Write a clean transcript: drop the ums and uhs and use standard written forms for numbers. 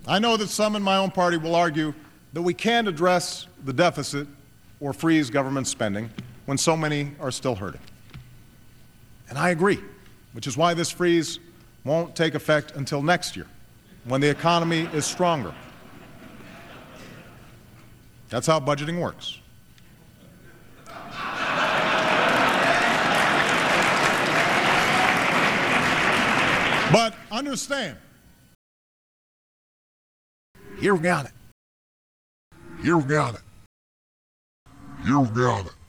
I know that some in my own party will argue that we can't address the deficit or freeze government spending when so many are still hurting. And I agree, which is why this freeze won't take effect until next year, when the economy is stronger. That's how budgeting works. But understand, here we got it. Here we got it. Here we got it.